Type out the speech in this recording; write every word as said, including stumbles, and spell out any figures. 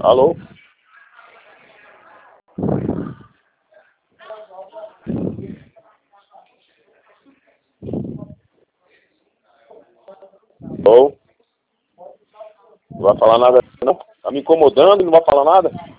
Alô? Alô? Não vai falar nada não? Tá me incomodando e não vai falar nada?